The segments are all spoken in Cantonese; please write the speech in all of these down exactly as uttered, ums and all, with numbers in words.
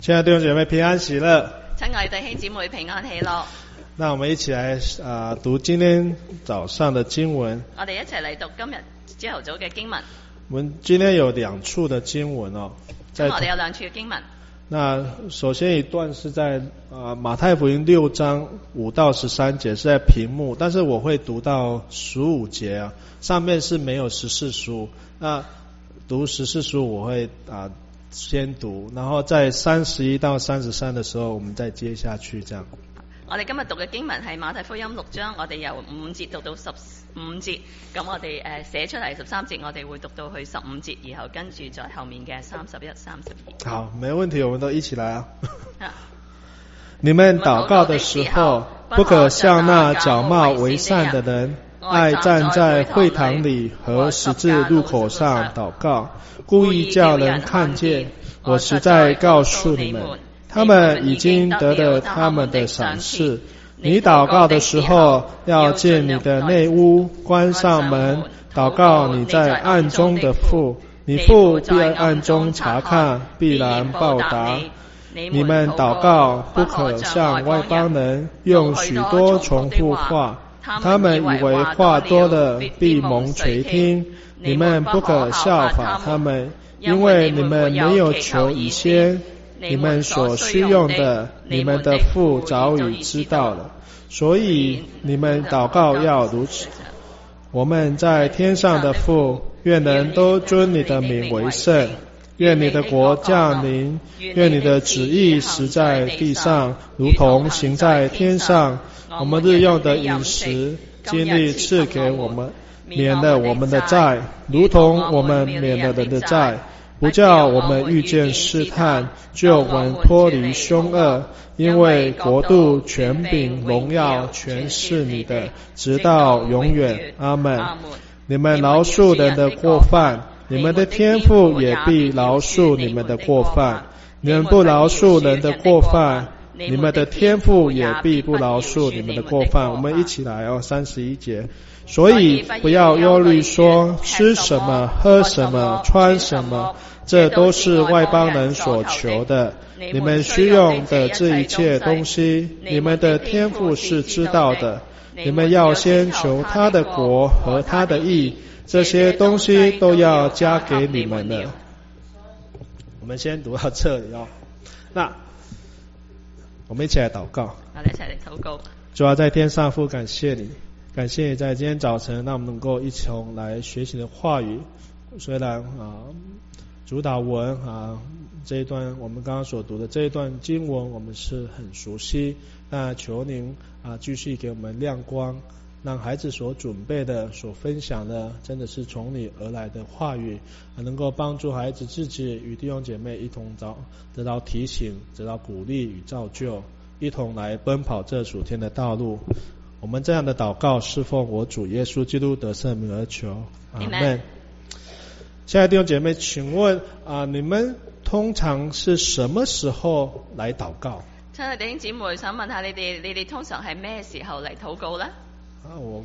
亲爱的弟兄姐妹平安喜樂， 親愛弟兄姊妹平安喜樂。 那我們一起來啊、呃、讀今天早上的經文。 我哋一齊嚟讀今日朝頭早嘅經文。 我們今天有兩處的經文哦。 今日我哋有兩處嘅經文。 那首先一段是在啊、呃、馬太福音六章五到十三節，是在屏幕，但是我會讀到十五節啊，上面是沒有十四書。那讀十四書我會啊。呃先讀，然後在三十一到三十三的時候，我們再接下去，這樣。 我哋今日讀嘅經文係馬太福音六章，我哋由五節讀到十五節，咁我哋誒寫出嚟十三節，我哋會讀到去十五節，然後跟住在後面嘅三十一、三十二。 好，沒問題，我們都一起來啊。你們禱告的時候，不可像那假冒為善的人，愛站在會堂裡和十字路口上禱告，故意叫人看見。我實在告訴你們，他們已經得了他們的賞賜。你禱告的時候，要進你的內屋，關上門，禱告你在暗中的父，你父必在暗中查看，必然報答。你們禱告不可像外邦人，用許多重複話，他們以為話多了必蒙垂聽。你們不可效法他們，因為你們沒有求以先，你們所需用的，你們的父早已知道了。所以你們禱告要如此：我們在天上的父，願人都尊你的名為聖。願你的國降臨，願你的旨意實在地上，如同行在天上。我們日用的飲食，今日賜給我們，免了我們的債，如同我們免了人的債，不叫我們遇見試探，救我們脫離兇惡。因為國度、權柄、榮耀全是你的，直到永遠。阿們。你們饒恕人的過犯，你們的天父也必饒恕你們的過犯。你們不饒恕人的過犯，你們的天父也必不饒恕你們的過犯。我們一起來哦，三十一節。所以不要憂慮說吃什麼、喝什麼、穿什麼，這都是外邦人所求的。你們需用的這一切東西，你們的天父是知道的。你們要先求他的國和他的義，這些東西都要加給你們的。我們先讀到這裡哦。那我們一起來禱告。 我哋一齊嚟禱告。 主啊，在天上父，感謝你，感謝你在今天早晨讓我們能夠一同來學習的話語。雖然啊，主禱文啊這一段我們剛剛所讀的這一段經文我們是很熟悉，那求您啊繼續給我們亮光，讓孩子所準備的、所分享的，真的是從你而來的話語，能夠幫助孩子自己與弟兄姐妹一同找得到提醒、得到鼓勵與造就，一同來奔跑這屬天的道路。我們這樣的禱告是奉我主耶穌基督得勝名而求，阿們。親愛的弟兄姐妹，請問啊，你們通常是什麼時候來禱告？ 親愛的弟兄姊妹，想問下你哋，你哋通常係咩時候嚟禱告呢？ 啊，我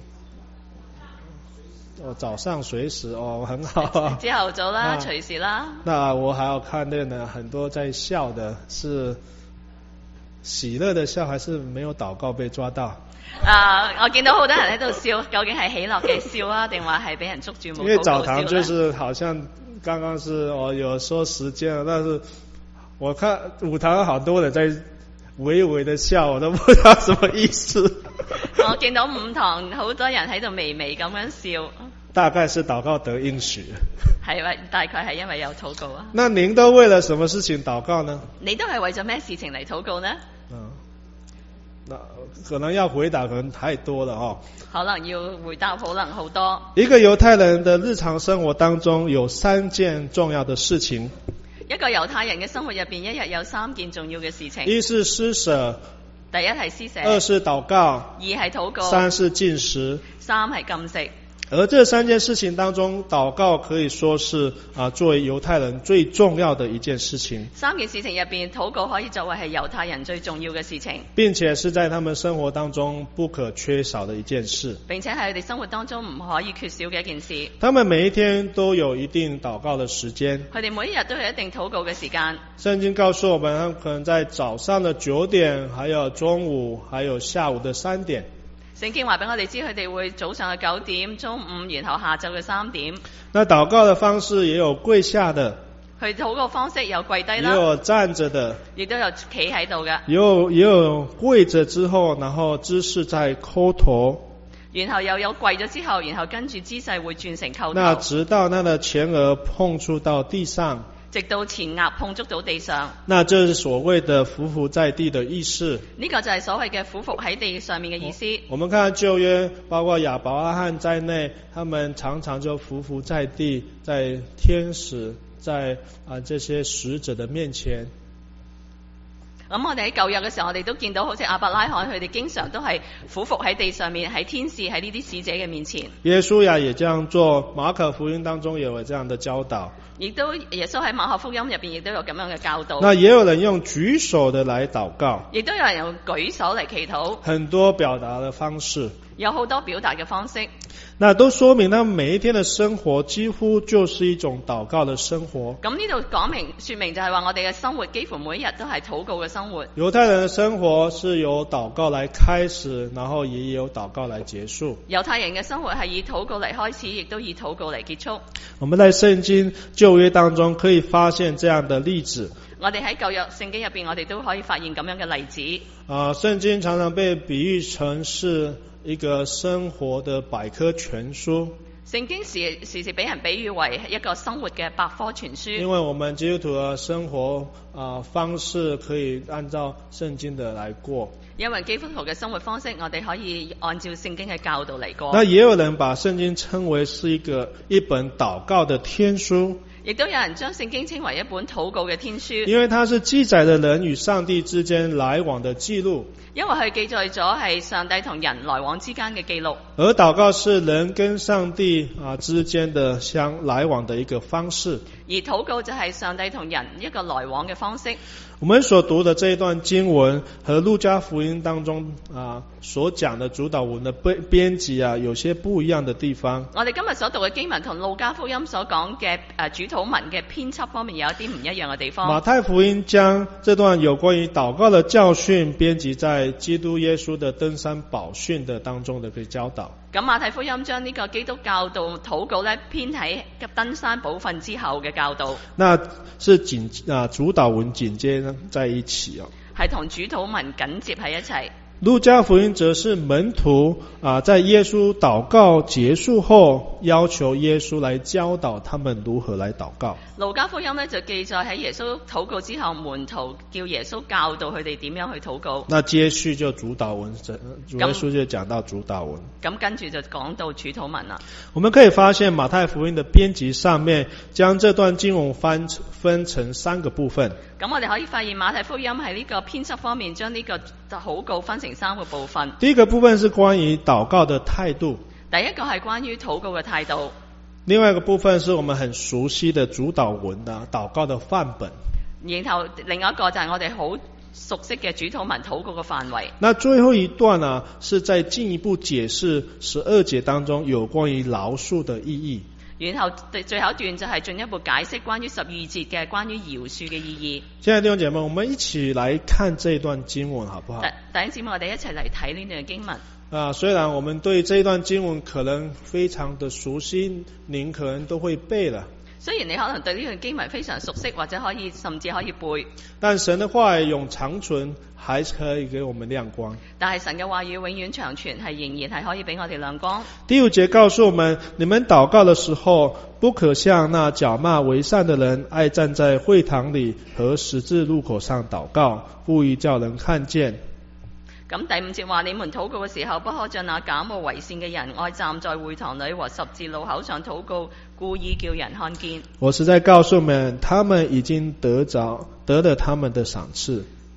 我早上隨時哦，很好啊。 朝頭早啦，隨時啦。 那我還有看見呢，很多在笑的，是喜樂的笑，還是沒有禱告被抓到？ 啊！我見到好多人喺度笑，究竟係喜樂嘅笑啊，定話係俾人捉住冇禱告笑？ 因為早堂就是好像剛剛是我有說時間，但是我看五堂好多人在微微的笑，我都不知道什麼意思。 我見到五堂好多人喺度微微咁樣笑， 大概是禱告得應許。 係咪？大概係因為有禱告啊。 那您都為了什麼事情禱告呢？ 你都係為咗咩事情嚟禱告呢？ 嗯。那可能要回答可能太多了哦， 可能要回答可能好多。 一個猶太人的日常生活當中有三件重要的事情。 一個猶太人嘅生活入邊，一日有三件重要嘅事情。 一是施捨， 第一係施捨； 二是禱告； 二係禱告； 三是禁食。 三係禁食。 而这三件事情当中，祷告可以说是啊，作为猶太人最重要的一件事情。 三件事情入邊，禱告可以作為係猶太人最重要嘅事情， 並且是在他們生活當中不可缺少的一件事。 並且係佢哋生活當中唔可以缺少嘅一件事。 他們每一天都有一定禱告的時間。 佢哋每一日都有一定禱告嘅時間。 聖經告訴我們，他們可能在早上的九點，還有中午，還有下午的三點。 聖經話俾我哋知，佢哋會早上嘅九點、中午，然後下晝嘅三點。 那禱告的方式也有跪下的， 佢禱告方式有跪低啦， 也有站着的， 亦都有企喺度嘅， 也有也有跪着之後，然後姿勢再叩頭， 然後又有跪咗之後，然後跟住姿勢會轉成叩頭， 那直到他的前額碰觸到地上， 直到前額碰觸到地上。 那這是所謂的匍匐在地的意思。 呢個就係所謂嘅匍匐喺地上面嘅意思。 我們看舊約，包括亞伯拉罕在內，他們常常就匍匐在地，在天使，在啊這些使者的面前。 咁我哋喺舊約嘅時候，我哋都見到好似亞伯拉罕佢哋經常都係俯伏喺地上面，喺天使喺呢啲使者嘅面前。 耶穌呀也這樣做，馬可福音當中也有這樣的教導。 亦都耶穌喺馬可福音入邊亦都有咁樣嘅教導。 那也有人用舉手的來禱告， 亦都有人用舉手嚟祈禱， 很多表達的方式， 有好多表達嘅方式。 那都說明他們每一天的生活幾乎就是一種禱告的生活。 咁呢度講明說明就係話我哋嘅生活幾乎每一日都係禱告嘅生活。 猶太人的生活是由禱告來開始，然後也有禱告來結束。 猶太人嘅生活係以禱告嚟開始，亦都以禱告嚟結束。 我們在聖經舊約當中可以發現這樣的例子。 我哋喺舊約聖經入邊，我哋都可以發現咁樣嘅例子。 啊，聖經常常被比喻成是一個生活的百科全書。 聖經時時時俾人比喻為一個生活嘅百科全書。因為我們基督徒嘅生活啊方式可以按照聖經的來過。 因為基督徒嘅生活方式，我哋可以按照聖經嘅教導嚟過。 那也有人把聖經稱為是一個一本禱告的天書。 亦都有人將聖經稱為一本禱告嘅天書， 因為它是記載的人與上帝之間來往的記錄。 因為佢記載咗係上帝同人來往之間嘅記錄。 而禱告是人跟上帝啊之間的相來往的一個方式。 而禱告就係上帝同人一個來往嘅方式。 我們所讀的這一段經文和路加福音當中啊所講的主禱文的編編輯啊有些不一樣的地方。 我哋今日所讀嘅經文同路加福音所講嘅誒主禱文嘅編輯方面有一啲唔一樣嘅地方。 馬太福音將這段有關於禱告的教訓編輯在基督耶穌的登山寶訓的當中的一個教導。 咁馬太福音將呢個基督教導禱告咧編喺登山寶訓之後嘅教導。 那是緊啊主禱文緊接在一起啊， 係同主禱文緊接喺一齊。 路加福音則是門徒啊，在耶穌禱告結束後，要求耶穌來教導他們如何來禱告。 路加福音呢就記載喺耶穌禱告之後，門徒叫耶穌教導佢哋點樣去禱告。 那接續就主禱文，主耶穌就講到主禱文。 咁跟住就講到主禱文啦。 我們可以發現馬太福音的編輯上面將這段經文分分成三個部分。 咁我哋可以發現馬太福音喺呢個編輯方面將呢個禱告分成三個部分。 第一個部分是關於禱告的態度。 第一個係關於禱告嘅態度。 另外一個部分是我們很熟悉的主禱文的禱告的範本。 然後另外一個就係我哋好熟悉嘅主禱文禱告嘅範圍。 那最後一段呢，是在進一步解釋十二節當中有關於饒恕的意義。 然後最後一段就係進一步解釋關於十二節嘅關於饒恕嘅意義。 親愛的弟兄姐妹，我們一起來看這段經文好不好？ 弟兄姊妹，我哋一齊嚟睇呢段經文。 啊，雖然我們對這段經文可能非常的熟悉，您可能都會背了。 雖然你可能對呢段經文非常熟悉，或者可以甚至可以背， 但神的話語永長存，還是可以給我們亮光。 但係神嘅話語永遠長存，係仍然係可以俾我哋亮光。 第五節告訴我們，你們禱告的時候，不可像那假冒為善的人，愛站在會堂裡和十字路口上禱告，故意叫人看見。 咁第五節話，你們禱告嘅時候，不可像那假冒為善嘅人，愛站在會堂裡和十字路口上禱告，故意叫人看見。 我是在告訴你們，他們已經得着得了他們的賞賜。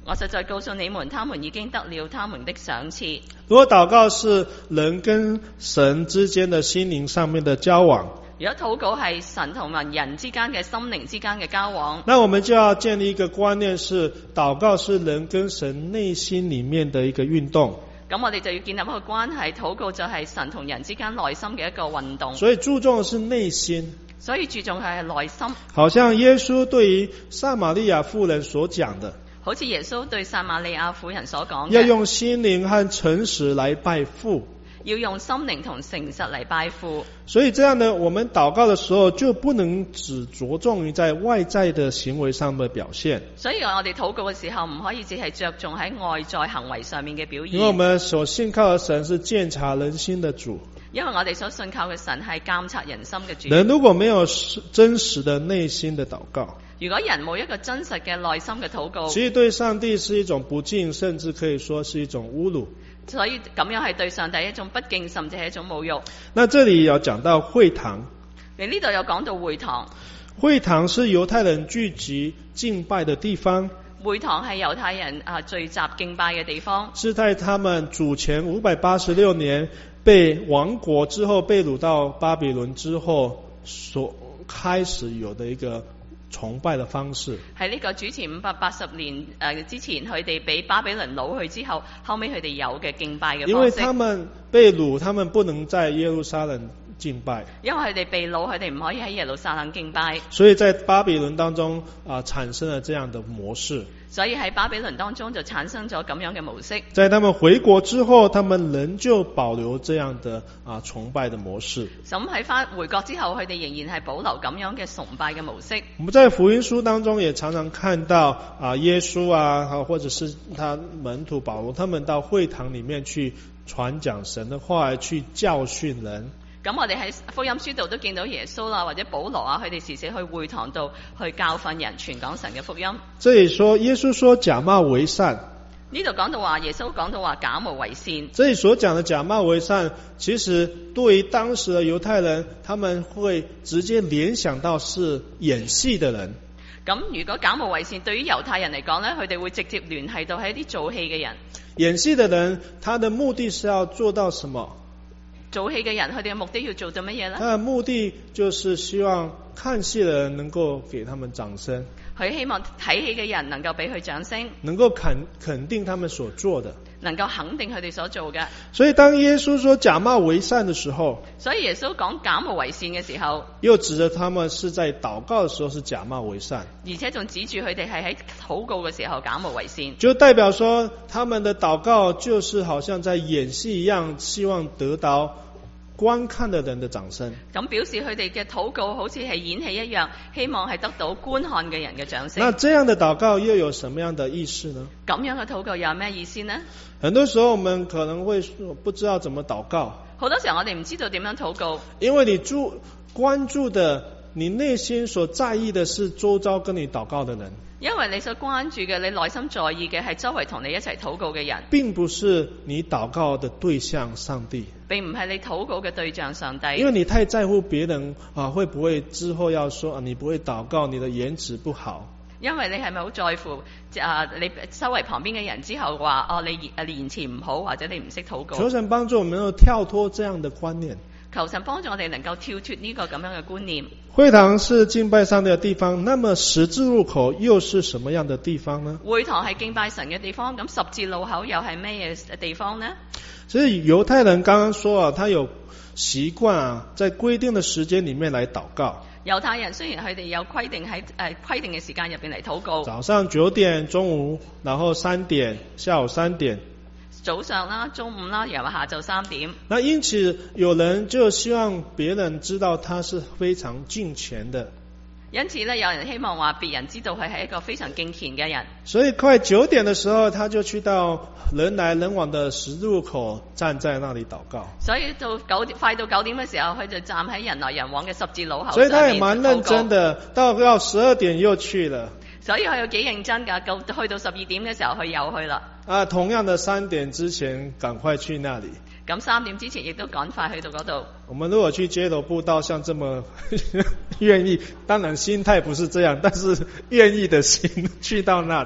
我實在告訴你們，他們已經得了他們的賞賜。 如果禱告是人跟神之間的心靈上面的交往， 如果禱告係神同埋人之間嘅心靈之間嘅交往， 那我們就要建立一個觀念，是禱告是人跟神內心裏面的一個運動。 咁我哋就要建立一個關係，禱告就係神同人之間內心嘅一個運動。 所以注重的是內心， 所以注重係內心。 好像耶穌對於撒瑪利亞婦人所講的， 好似耶穌對撒瑪利亞婦人所講嘅， 要用心靈和誠實來拜父， 要用心靈同誠實嚟拜父。 所以這樣呢，我們禱告的時候就不能只着重於在外在的行為上的表現。 所以我哋禱告嘅時候唔可以只係着重喺外在行為上面嘅表現。 因為我們所信靠的神是鑒察人心的主。 因為我哋所信靠嘅神係監察人心嘅主。 人如果沒有真實的內心的禱告， 如果人冇一個真實嘅內心嘅禱告， 其實對上帝是一種不敬，甚至可以說是一種侮辱。 所以咁樣係對上帝一種不敬，甚至係一種侮辱。 那這裡有講到會堂， 你呢度有講到會堂。 會堂是猶太人聚集敬拜的地方。 會堂係猶太人啊聚集敬拜嘅地方。 是在他們主前五百八十六年被亡國之後，被擄到巴比倫之後所開始有的一個崇拜的方式。喺呢個主前五百八十年誒、呃、之前，佢哋俾巴比倫擄去之後，後尾佢哋有嘅敬拜嘅方式。 因為他們被擄，他們不能在耶路撒冷敬拜。 因為佢哋被擄，佢哋唔可以喺耶路撒冷敬拜。 所以在巴比倫當中啊、呃，產生了這樣的模式。 所以喺巴比倫當中就產生咗咁樣嘅模式。 在他們回國之後，他們仍舊保留這樣的啊崇拜的模式。 咁喺翻回國之後，佢哋仍然係保留咁樣嘅崇拜嘅模式。 我們在福音書當中也常常看到啊，耶穌啊，或者是他門徒保羅，他們到會堂裡面去傳講神的話，去教訓人。 咁我哋喺福音書度都見到耶穌啦，或者保羅啊，佢哋時時去會堂度去教訓人，傳講神嘅福音。 這裡說耶穌說假冒為善， 呢度講到話耶穌講到話假冒為善。 這裡所講的假冒為善，其實對於當時的猶太人，他們會直接聯想到是演戲的人。 咁如果假冒為善對於猶太人嚟講呢，佢哋會直接聯繫到係一啲做戲嘅人。 演戲的人，他的目的是要做到什麼？ 做戲嘅人，佢哋嘅目的要做到乜嘢呢？ 他的目的就是希望看戲的人能夠給他們掌聲。 佢希望睇戲嘅人能夠俾佢掌聲， 能夠肯肯定他們所做的， 能夠肯定佢哋所做嘅。 所以當耶穌說假冒為善的時候， 所以耶穌講假冒為善嘅時候， 又指着他們是在禱告的時候是假冒為善， 而且仲指住佢哋係喺禱告嘅時候假冒為善， 就代表說他們的禱告就是好像在演戲一樣，希望得到觀看的人的掌聲。 咁表示佢哋嘅禱告好似係演戲一樣，希望係得到觀看嘅人嘅掌聲。 那這樣的禱告又有什麼樣的意思呢？ 咁樣嘅禱告有咩意思呢？ 很多時候我們可能會說不知道怎麼禱告。 好多時候我哋唔知道點樣禱告， 因為你注關注的，你內心所在意的是周遭跟你禱告的人。 因為你所關注嘅，你內心在意嘅係周圍同你一齊禱告嘅人， 並不是你禱告的對象上帝， 並唔係你禱告嘅對象上帝。 因為你太在乎別人啊，會不會之後要說啊，你不會禱告，你的言辭不好。 因為你係咪好在乎啊？你周圍旁邊嘅人之後話哦，你言辭唔好，或者你唔識禱告。 求神幫助我們能夠跳脫這樣的觀念。 求神幫助我哋能夠跳脫呢個咁樣嘅觀念。 會堂是敬拜上帝的地方，那麼十字路口又是什麼樣的地方呢？ 會堂係敬拜神嘅地方，咁十字路口又係咩嘢地方呢？ 所以猶太人剛剛說啊，他有習慣啊，在規定的時間裡面來禱告。 猶太人雖然佢哋有規定喺誒規定嘅時間入邊嚟禱告， 早上九點、中午，然後三點、下午三點。 早上啦、中午啦，然後下晝三點。 那因此有人就希望別人知道他是非常敬虔的。 因此呢，有人希望話別人知道佢係一個非常敬虔嘅人。 所以快九點的時候，他就去到人來人往的十字路口，站在那裡禱告。 所以到九點快到九點嘅時候，佢就站喺人來人往嘅十字路口。 所以他也蠻認真的，到要十二點又去了。 所以佢有幾認真㗎，去到十二點嘅時候，佢又去啦。 啊，同樣的三點之前趕快去那裡。 咁三點之前亦都趕快去到嗰度。 我們如果去街頭布道，像這麼願意，當然心態不是這樣，但是願意的心去到那裡。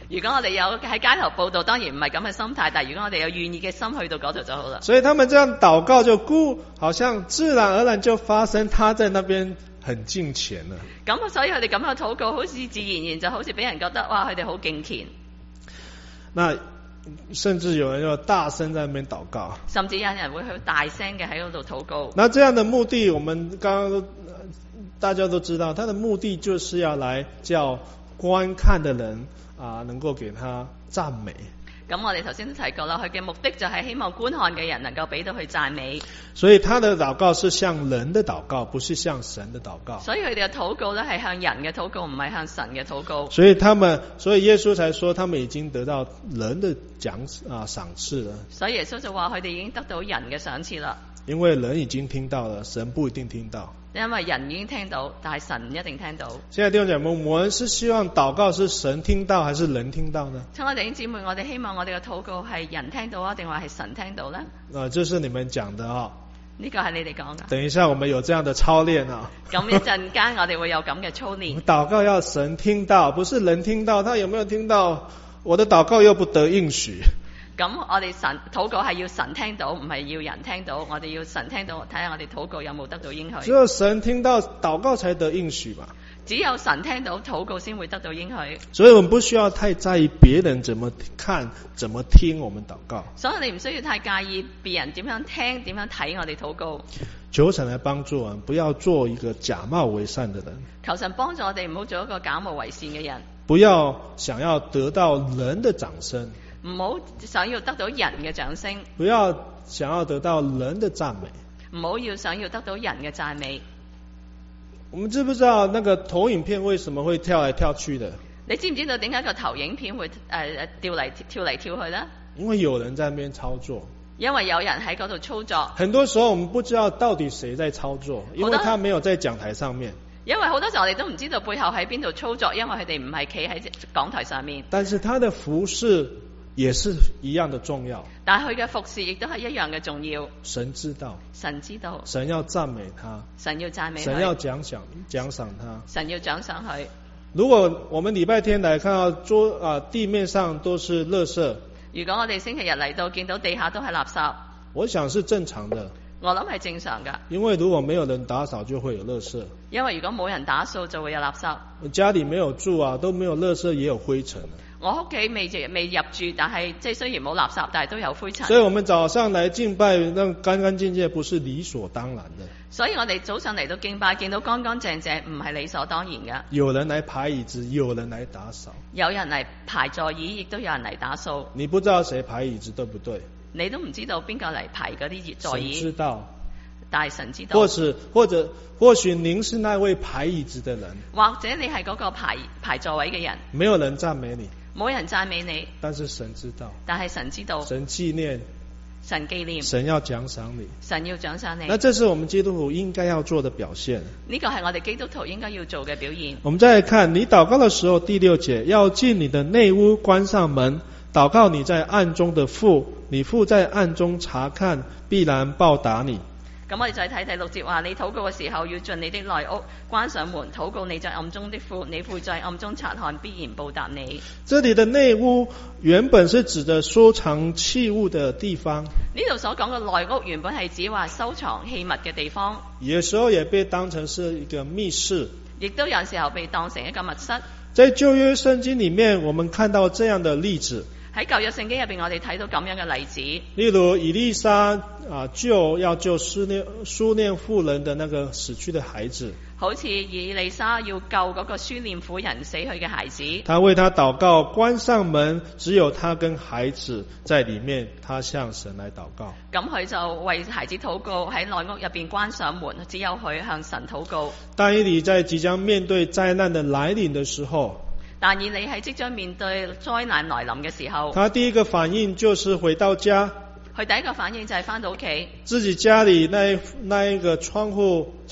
如果我哋有喺街頭報道，當然唔係咁嘅心態，但係如果我哋有願意嘅心去到嗰度就好啦。 所以他們這樣禱告就故好像自然而然就發生，他在那邊很敬虔了。 咁所以佢哋咁樣禱告，好似自然而然就好似俾人覺得哇，佢哋好敬虔。 那甚至有人要大聲在那邊禱告， 甚至有人會去大聲嘅喺嗰度禱告。 那這樣的目的，我們剛剛都大家都知道，他的目的就是要來叫觀看的人啊，能夠給他讚美。 咁我哋頭先都提過啦，佢嘅目的就係希望觀看嘅人能夠俾到佢讚美。 所以他的禱告是向人的禱告，不是向神的禱告。 所以佢哋嘅禱告咧係向人嘅禱告，唔係向神嘅禱告。 所以他們，所以耶穌才說，他們已經得到人的獎啊賞賜了。 所以耶穌就話佢哋已經得到人嘅賞賜啦。因為人已經聽到了，神不一定聽到。 因為人已經聽到，但係神唔一定聽到。 現在弟兄姐妹，我們是希望禱告是神聽到還是人聽到呢？ 親愛弟兄姊妹，我哋希望我哋嘅禱告係人聽到啊，定話係神聽到呢？ 啊，這是你們講的啊。 呢個係你哋講噶。 等一下我們有這樣的操練啊。咁一陣間我哋會有咁嘅操練。 禱告要神聽到，不是人聽到。他有沒有聽到？我的禱告又不得應許。 咁我哋神禱告係要神聽到，唔係要人聽到。我哋要神聽到，睇下我哋禱告有冇得到應許。 只有神聽到，禱告才得應許嘛。 只有神聽到，禱告先會得到應許。 所以我們不需要太在意別人怎麼看、怎麼聽我們禱告。 所以你唔需要太介意別人點樣聽、點樣睇我哋禱告。 求神來幫助我們，不要做一個假冒為善的人。 求神幫助我哋，唔好做一個假冒為善嘅人。 不要想要得到人的掌聲。 唔好想要得到人嘅掌聲， 不要想要得到人的讚美， 唔好要想要得到人嘅讚美。 我們知不知道那個投影片為什麼會跳來跳去的？ 你知唔知道點解個投影片會誒誒跳嚟跳嚟跳去呢？ 因為有人在那邊操作。 因為有人喺嗰度操作。 很多時候我們不知道到底誰在操作，因為他沒有在講台上面。 因為好多時候我哋都唔知道背後喺邊度操作，因為佢哋唔係企喺講台上面。 但是他的服事也是一樣的重要， 但係佢嘅服侍亦都係一樣嘅重要。 神知道， 神知道， 神要讚美他， 神要讚美佢， 神要獎賞獎賞他， 神要獎賞佢。 如果我們禮拜天來看到桌啊地面上都是垃圾， 如果我哋星期日嚟到見到地下都係垃圾， 我想是正常的。 我諗係正常㗎， 因為如果沒有人打掃就會有垃圾。 因為如果冇人打掃就會有垃圾。 我家裏沒有住啊，都沒有垃圾也有灰塵。 我屋企未未入住，但係即係雖然冇垃圾，但係都有灰塵。 所以我們早上來敬拜，那乾乾淨淨不是理所當然的。 所以我哋早上嚟到敬拜，見到乾乾淨淨，唔係理所當然㗎。 有人來排椅子，有人來打掃。 有人嚟排座椅，亦都有人嚟打掃。 你不知道誰排椅子，對不對？ 你都唔知道邊個嚟排嗰啲座椅。 神知道。 但係神知道。 或是或者或許您是那位排椅子的人。 或者你係嗰個排排座位嘅人。 沒有人讚美你。 冇人讚美你。 但是神知道。 但係神知道。 神紀念。 神紀念。 神要獎賞你。 神要獎賞你。 那這是我們基督徒應該要做的表現。 呢個係我哋基督徒應該要做嘅表現。 我們再來看，你禱告的時候，第六節，要進你的內屋，關上門，禱告你在暗中的父，你父在暗中查看，必然報答你。 咁我哋再睇第六節話，你禱告嘅時候要進你的內屋，關上門，禱告你在暗中的父，你父在暗中察看，必然報答你。 這裏的內屋原本是指的收藏器物的地方。 呢度所講嘅內屋原本係指話收藏器物嘅地方。 有時候也被當成是一個密室。亦都有時候被當成一個密室。 在舊約聖經裏面，我們看到這樣的例子。 喺舊約聖經入邊，我哋睇到咁樣嘅例子。 例如以利沙啊，救要救書念書念婦人的那個死去的孩子。 好似以利沙要救嗰個書念婦人死去嘅孩子。 他為他禱告，關上門，只有他跟孩子在裏面，他向神來禱告。 咁佢就為孩子禱告，喺內屋入邊關上門，只有佢向神禱告。 但以理在即將面對災難的來臨的時候。 但以理喺即將面對災難來臨嘅時候， 他第一個反應就是回到家。 佢第一個反應就係返到屋企， 自己家裏那那一個窗戶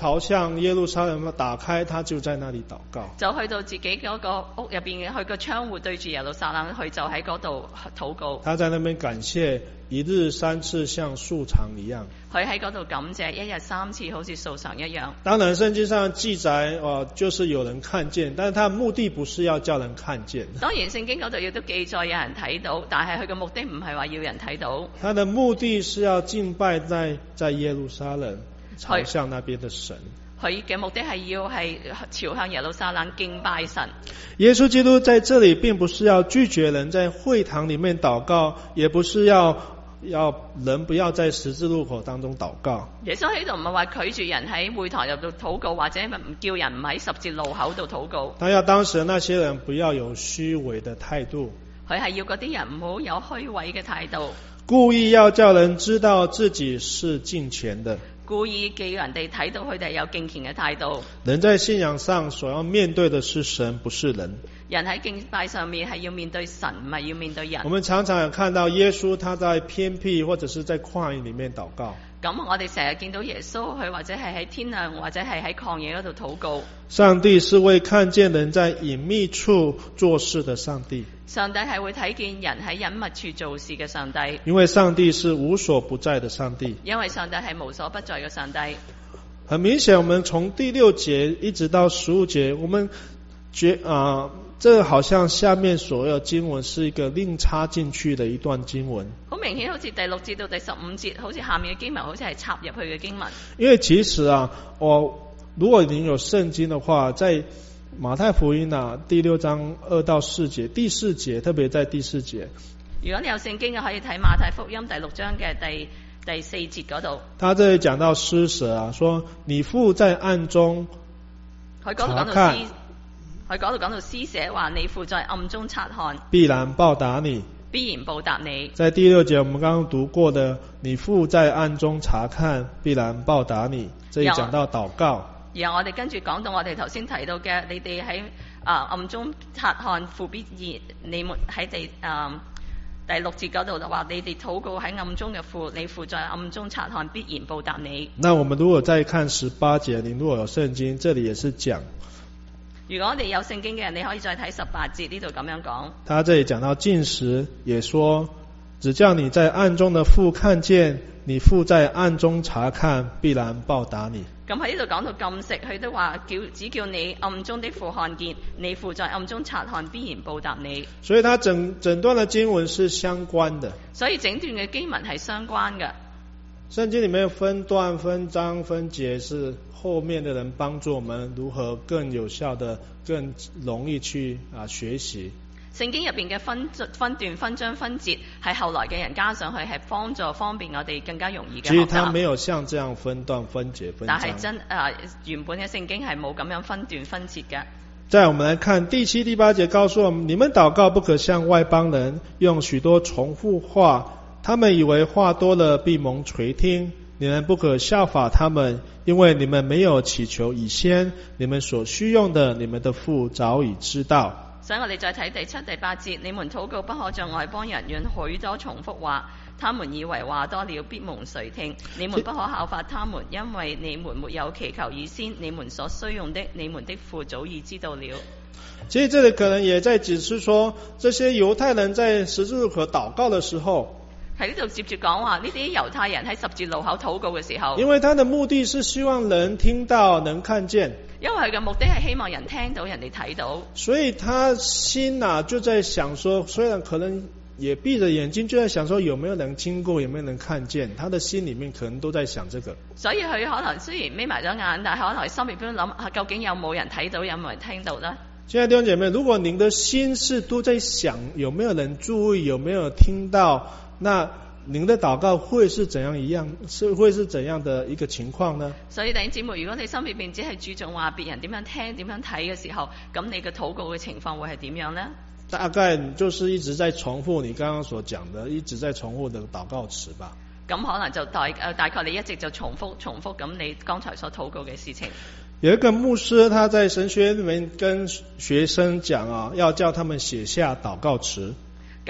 朝向耶路撒冷打開，他就在那裡禱告。 就去到自己嗰個屋入邊，佢個窗戶對住耶路撒冷，佢就喺嗰度禱告。 他在那邊感謝，一日三次像素常一樣。 佢喺嗰度感謝，一日三次好似素常一樣。 當然聖經上記載哦，就是有人看見，但是他的目的不是要叫人看見。 當然聖經嗰度亦都記載有人睇到，但係佢嘅目的唔係話要人睇到。 他的目的是要敬拜在在耶路撒冷，朝向那邊的神。 佢嘅目的係要係朝向耶路撒冷敬拜神。 耶穌基督在這裡並不是要拒絕人在會堂裡面禱告，也不是要要人不要在十字路口當中禱告。 耶穌喺度唔係話拒絕人喺會堂入度禱告，或者唔叫人唔喺十字路口度禱告。 他要當時那些人不要有虛偽的態度。 佢係要嗰啲人唔好有虛偽嘅態度， 故意要叫人知道自己是敬虔的。 故意叫人哋睇到佢哋有敬虔嘅態度。 人在信仰上所要面對的是神，不是人。 人喺敬拜上面係要面對神，唔係要面對人。 我們常常有看到耶穌他在偏僻或者是在曠野裡面禱告。 咁我哋成日見到耶穌，佢或者係喺天亮，或者係喺曠野嗰度禱告。 上帝是為看見人在隱秘處做事的上帝。 上帝係會睇見人喺隱密處做事嘅上帝。因為上帝是無所不在的上帝。 因為上帝係無所不在嘅上帝。 很明顯，我們從第六節一直到十五節，我們覺啊、呃，這好像下面所有經文是一個另插進去的一段經文。 好明顯，好似第六節到第十五節，好似下面嘅經文好似係插入去嘅經文。 因為其實啊，我如果您有聖經的話，在馬太福音啊第六章二到四節，第四節特別在第四節。 如果你有聖經嘅，可以睇馬太福音第六章嘅第第四節嗰度。他這裡講到施捨啊，說你父在暗中查看。佢嗰度講到施， 佢嗰度講到施捨，話你父在暗中察看， 必然報答你。 必然報答你。 在第六節我們剛剛讀過的，你父在暗中查看，必然報答你。這裡講到禱告。 然後我哋跟住講到我哋頭先提到嘅，你哋喺啊暗中察看，父必然你們喺第啊第六節嗰度就話，你哋禱告喺暗中嘅父，你父在暗中察看，必然報答你。 那我們如果再看十八節，你如果有聖經，這裡也是講。 如果我哋有聖經嘅人，你可以再睇十八節呢度咁樣講。 他這裡講到禁食，也說只叫你在暗中的父看見，你父在暗中查看，必然報答你。 咁喺呢度講到禁食，佢都話叫只叫你暗中的父看見，你父在暗中察看，必然報答你。 所以他整整段的經文是相關的。 所以整段嘅經文係相關嘅。 聖經裡面分段、分章、分節，是後面的人幫助我們如何更有效的、更容易去啊學習。 聖經入邊嘅分分段、分章、分節，係後來嘅人加上去，係幫助方便我哋更加容易嘅學習。 其實他沒有像這樣分段、分節、分章。 但係真誒、呃、原本嘅聖經係冇咁樣分段分節嘅。 再我們來看第七、第八節，告訴我們：你們禱告不可像外邦人，用許多重複話，他們以為話多了必蒙垂聽。你們不可效法他們，因為你們沒有祈求以先，你們所需用的，你們的父早已知道。 所以我哋再睇第七、第八節，你們禱告不可像外邦人，用許多重複話，他們以為話多了必蒙垂聽。你們不可效法他們，因為你們沒有祈求以先，你們所需用的，你們的父早已知道了。 其實這裡可能也在指示說，這些猶太人在十字路口禱告的時候， 喺呢度接住講話，呢啲猶太人喺十字路口禱告嘅時候， 因為他的目的是希望人聽到、能看見。 因為佢嘅目的係希望人聽到、人哋睇到， 所以他心啊就在想說，雖然可能也閉着眼睛，就在想說有沒有人經過，有沒有人看見，他的心裡面可能都在想這個。 所以佢可能雖然眯埋咗眼，但係可能心入邊諗，究竟有冇人睇到，有冇人聽到呢？ 親愛的弟兄姐妹，如果您的心是都在想有沒有人注意，有沒有聽到，那您的禱告會是怎樣一樣，是會是怎樣的一個情況呢？ 所以弟兄姊妹，如果你心裏邊只係注重話別人點樣聽、點樣睇嘅時候，咁你嘅禱告嘅情況會係點樣呢？ 大概就是一直在重複你剛剛所講的，一直在重複的禱告詞吧。 咁可能就大誒大概你一直就重複重複咁你剛才所禱告嘅事情。 有一個牧師他在神學院裡面跟學生講啊，要叫他們寫下禱告詞。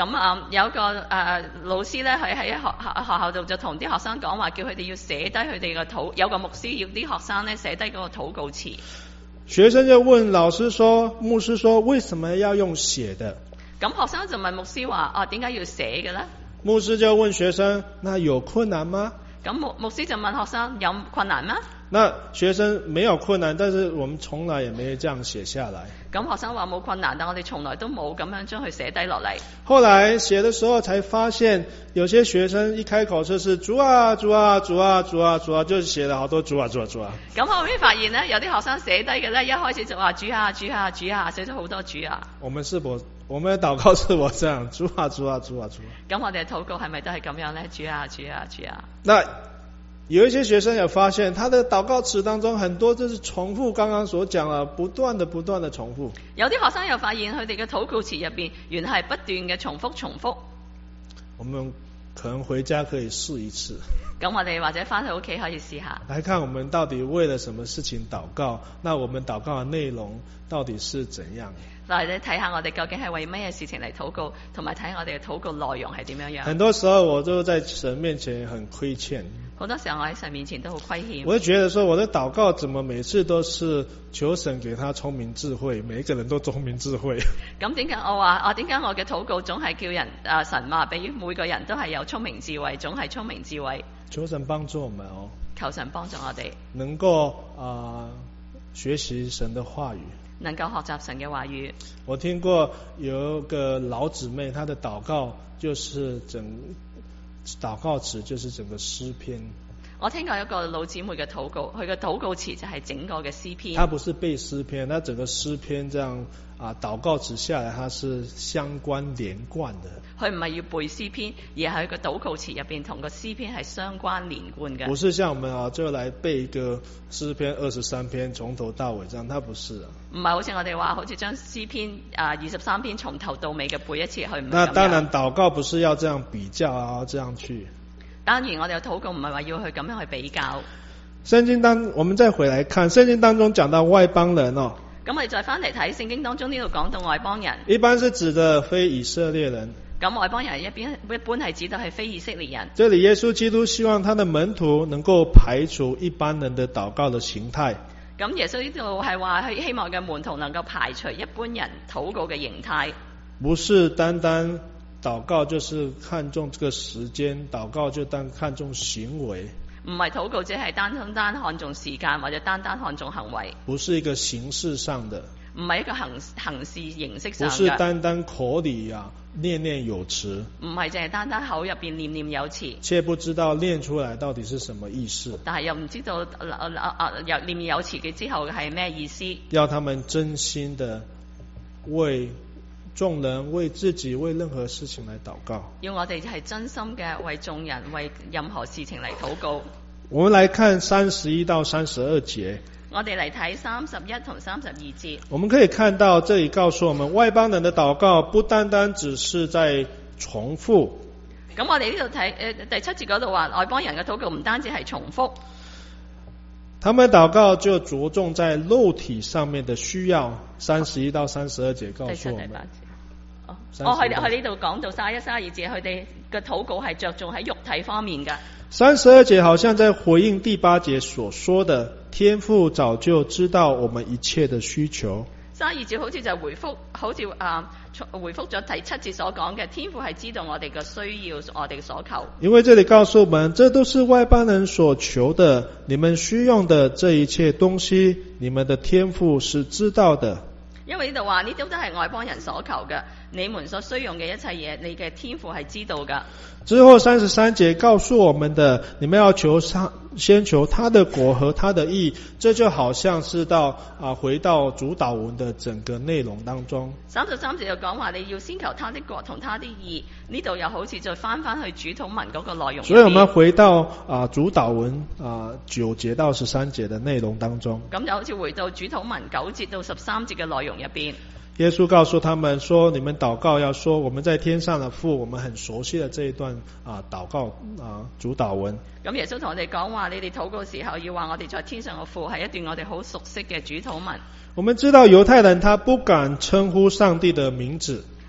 咁啊，有個誒、呃、老師咧，喺喺學學學校度就同啲學生講話，叫佢哋要寫低佢哋嘅禱，有個牧師要啲學生咧寫低嗰個禱告詞。 學生就問老師說，牧師說，為什麼要用寫的？ 咁學生就問牧師話：哦，點解要寫嘅咧？ 牧師就問學生：那有困難嗎？ 咁牧牧師就問學生：有困難嗎？ 那學生沒有困難，但是我們從來也沒有這樣寫下來。 咁學生話冇困難，但我哋從來都冇咁樣將佢寫低落嚟。 後來寫的時候才發現，有些學生一開口就是主啊主啊主啊主啊主啊，就寫了好多主啊主啊主啊。 咁後面發現呢，有啲學生寫低嘅咧，一開始就話主啊主啊主啊，寫咗好多主啊。 我們是否我們的禱告是我這樣主啊主啊主啊主啊？ 咁我哋嘅禱告係咪都係咁樣咧？主啊主啊主啊。 那有一些學生也發現，他的禱告詞當中很多就是重複剛剛所講了，不斷的不斷的重複。 有啲學生又發現佢哋嘅禱告詞入邊，原來係不斷嘅重複重複。 我們可能回家可以試一次。 咁我哋或者翻去屋企可以試下。 來看我們到底為了什麼事情禱告，那我們禱告的內容到底是怎樣？ 或者睇下我哋究竟係為乜嘢事情嚟禱告，同埋睇下我哋嘅禱告內容係點樣樣。 很多時候我都在神面前很虧欠。 好多時候我喺神面前都好虧欠。 我就覺得說，我的禱告怎麼每次都是求神給他聰明智慧，每一個人都聰明智慧。 咁點解我話啊？點解我嘅禱告總係叫人啊神話俾每個人都係有聰明智慧，總係聰明智慧。 求神幫助我們哦。 求神幫助我哋， 能夠啊、呃、學習神的話語。 能夠學習神嘅話語。 我聽過有一個老姊妹，她的禱告就是整禱告詞就是整個詩篇。 我聽過一個老姊妹嘅禱告，佢嘅禱告詞就係整個嘅詩篇。 她不是背詩篇，她整個詩篇這樣啊禱告詞下來，它是相關連貫的。 佢唔係要背詩篇，而係佢個禱告詞入邊同個詩篇係相關連貫嘅。 不是像我們啊，就來背一個詩篇二十三篇從頭到尾這樣，它不是啊。唔係好似我哋話，好似將詩篇啊二十三篇從頭到尾嘅背一次，佢唔係咁樣。 那當然禱告不是要這樣比較啊，這樣去。 當然我哋嘅禱告唔係話要去咁樣去比較。 聖經當，我們再回來看聖經當中講到外邦人哦。 咁我哋再翻嚟睇聖經當中呢度講到外邦人， 一般是指的非以色列人。 咁外邦人一邊一般係指的係非以色列人。 這裏耶穌基督希望他的門徒能夠排除一般人的禱告的形態。 咁耶穌呢度係話係希望嘅門徒能夠排除一般人禱告嘅形態。 不是單單禱告就是看重這個時間，禱告就單看重行為。 唔係禱告，只係單單單看重時間，或者單單看重行為。 不是一個形式上的。 唔係一個行行事形式上嘅。 不是單單口裏啊念念有詞。唔係淨係單單口入邊念念有詞。 卻不知道念出來到底是什麼意思。 但係又唔知道啊啊啊又念念有詞嘅之後係咩意思？ 要他們真心的為眾人、為自己、為任何事情來禱告。 要我哋係真心嘅為眾人、為任何事情嚟禱告。 我們來看三十一到三十二節。 我哋嚟睇三十一同三十二節。 我們可以看到，這裡告訴我們，外邦人的禱告不單單只是在重複。 咁我哋呢度睇誒第七節嗰度話，外邦人嘅禱告唔單止係重複。 他們禱告就着重在肉體上面的需要。三十一到三十二節告訴我們。 哦，我喺喺呢度講到三十一、三十二節，佢哋嘅禱告係着重喺肉體方面嘅。 三十二節好像在回應第八節所說的，天父早就知道我們一切的需求。 三十二節好似就回覆，好似啊回覆咗第七節所講嘅，天父係知道我哋嘅需要，我哋嘅所求。 因為這裡告訴我們，這都是外邦人所求的，你們需用的這一切東西，你們的天父是知道的。 因為呢度話呢啲都係外邦人所求嘅，你們所需用嘅一切嘢，你嘅天父係知道噶。 之後三十三節告訴我們的，你們要求他，先求他的國和他的義，這就好像是到啊回到主禱文的整個內容當中。 三十三節就講話你要先求他的國同他的義，呢度又好似再翻翻去主禱文嗰個內容。 所以我們回到啊主禱文啊九節到十三節的內容當中。 咁就好似回到主禱文九節到十三節嘅內容入邊。 耶穌告訴他們說，你們禱告要說我們在天上的父，我們很熟悉的這一段啊禱告啊主禱文。 咁耶穌同我哋講話，你哋禱告時候要話我哋在天上嘅父，係一段我哋好熟悉嘅主禱文。 我們知道猶太人他不敢稱呼上帝的名字。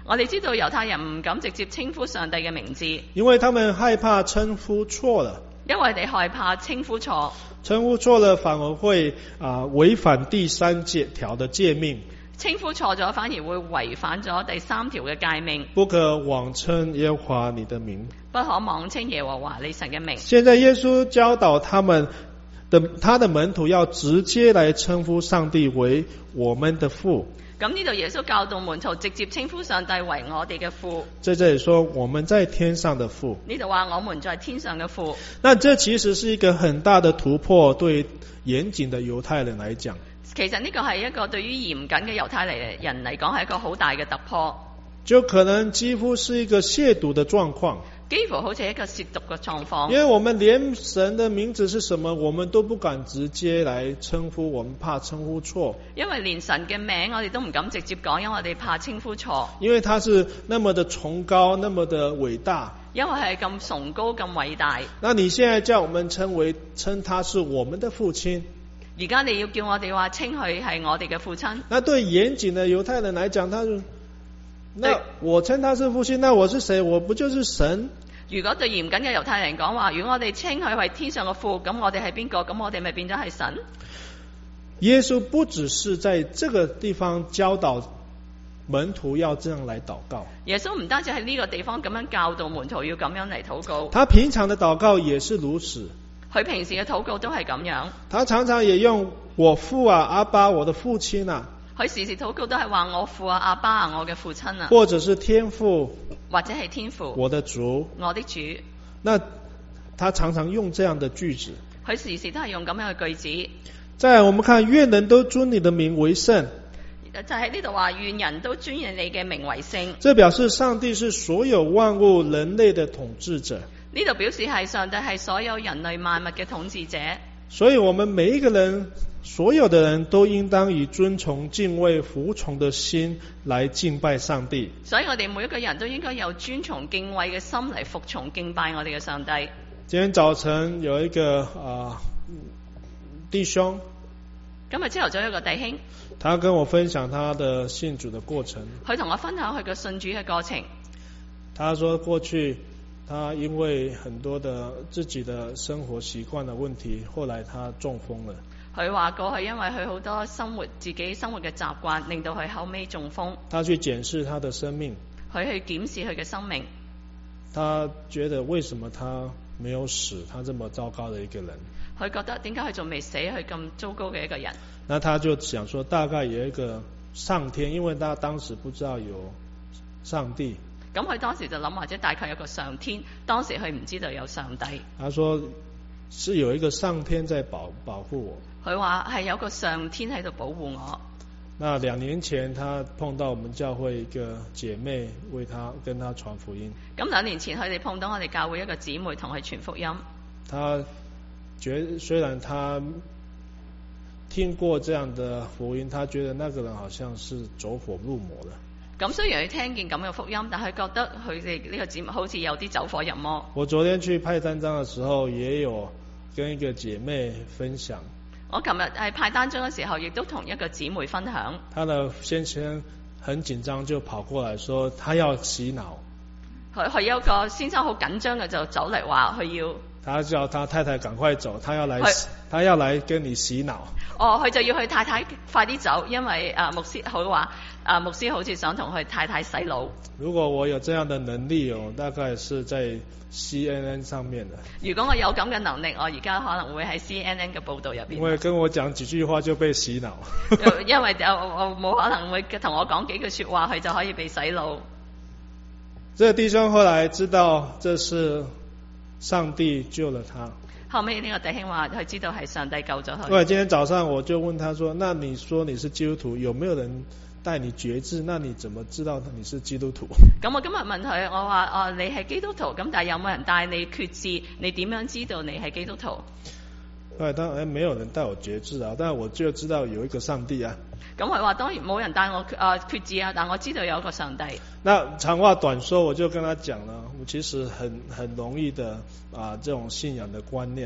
我哋知道猶太人唔敢直接稱呼上帝嘅名字， 因為他們害怕稱呼錯了。 因為佢哋害怕稱呼錯， 稱呼錯了反而會啊違反第三條的誡命。 稱呼錯咗反而會違反咗第三條嘅誡命。 不可妄稱耶和華你的名， 不可妄稱耶和華你神嘅名。 現在耶穌教導他們的他的門徒要直接來稱呼上帝為我們的父。 咁呢度耶穌教導門徒直接稱呼上帝為我哋嘅父。 在這裡說我們在天上的父。 呢度話我們在天上嘅父。 那這其實是一個很大的突破，對嚴謹的猶太人來講。 其實呢個係一個對於嚴謹嘅猶太人嚟講係一個好大嘅突破。 就可能幾乎是一個褻瀆的狀況。 幾乎好似一個褻瀆嘅狀況， 因為我們連神的名字是什麼我們都不敢直接來稱呼，我們怕稱呼錯。 因為連神嘅名我哋都唔敢直接講，因為我哋怕稱呼錯。 因為他是那麼的崇高，那麼的偉大。 因為係咁崇高咁偉大。 那你現在叫我們稱為稱他是我們的父親， 而家你要叫我哋話稱佢係我哋嘅父親。 那對嚴謹的猶太人來講，他就那我稱他是父親，那我是誰？我不就是神？ 如果對嚴謹嘅猶太人講話，如果我哋稱佢為天上嘅父，咁我哋係邊個？咁我哋咪變咗係神？ 耶穌不只是在這個地方教導門徒要這樣來禱告， 耶穌唔單止喺呢個地方咁樣教導門徒要咁樣嚟禱告， 他平常的禱告也是如此。 佢平時嘅禱告都係咁樣， 他常常也用我父啊、阿爸、我的父親啊。 佢時時禱告都係話我父啊、阿爸啊、我嘅父親啊， 或者是天父， 或者係天父， 我的主， 我的主。 那他常常用這樣的句子， 佢時時都係用咁樣嘅句子。 再來我們看，願人都尊你的名為聖， 就喺呢度話願人都尊你嘅名為聖。 這表示上帝是所有萬物人類的統治者。 呢度表示係上帝係所有人類萬物嘅統治者。 所以我們每一個人，所有的人都應當以尊崇、敬畏、服從的心來敬拜上帝。 所以我哋每一個人都應該有尊崇、敬畏嘅心嚟服從、敬拜我哋嘅上帝。 今天早晨有一個啊、呃、弟兄， 今日朝頭早有一個弟兄， 他跟我分享他的信主的過程。 佢同我分享佢嘅信主嘅過程。 他說過去他因為很多的自己的生活習慣的問題，後來他中風了。 佢話過去因為佢好多生活自己生活嘅習慣，令到佢後尾中風。 他去檢視他的生命， 佢去檢視佢嘅生命。 他覺得為什麼他沒有死？他這麼糟糕的一個人， 佢覺得點解佢仲未死？佢咁糟糕嘅一個人。 那他就想說，大概有一個上天，因為他當時不知道有上帝。 咁佢當時就諗，或者大概有個上天，當時佢唔知道有上帝。 他說是有一個上天在保保護我。 佢話係有個上天喺度保護我。 那兩年前他碰到我們教會一個姐妹，為他跟他傳福音。 咁兩年前佢哋碰到我哋教會一個姊妹，同佢傳福音。 他覺雖然他聽過這樣的福音，他覺得那個人好像是走火入魔了。 咁雖然佢聽見咁嘅福音，但係覺得佢哋呢個姊妹好似有啲走火入魔。 我昨天去派單張的時候，也有跟一個姐妹分享。 我琴日喺派單張嘅時候，亦都同一個姊妹分享。 她的先生很緊張，就跑過來說，他要洗腦。 佢佢有個先生好緊張嘅，就走嚟話佢要。 他叫他太太趕快走，他要來，他要來跟你洗腦。 哦，佢就要佢太太快啲走，因為啊牧師好話，啊牧師好似想同佢太太洗腦。 如果我有這樣的能力哦，大概是在 C N N 上面的。 如果我有咁嘅能力，我而家可能會喺 C N N 嘅報道入邊。 因為跟我講幾句話就被洗腦。 因為就我冇可能會同我講幾句說話，佢就可以被洗腦。 這個弟兄後來知道這是上帝救了他。 後尾呢個弟兄話佢知道係上帝救咗佢。 因為今天早上我就問他說，那你說你是基督徒，有沒有人帶你決志？那你怎麼知道你是基督徒？ 咁我今日問佢，我話哦，你係基督徒，咁但係有冇人帶你決志？你點樣知道你係基督徒？ 後來當然沒有人帶我決志啊，但係我就知道有一個上帝啊。 咁佢話當然冇人帶我啊決志啊，但我知道有一個上帝。 那長話短說，我就跟他講了，我其實很很容易的啊，這種信仰的觀念。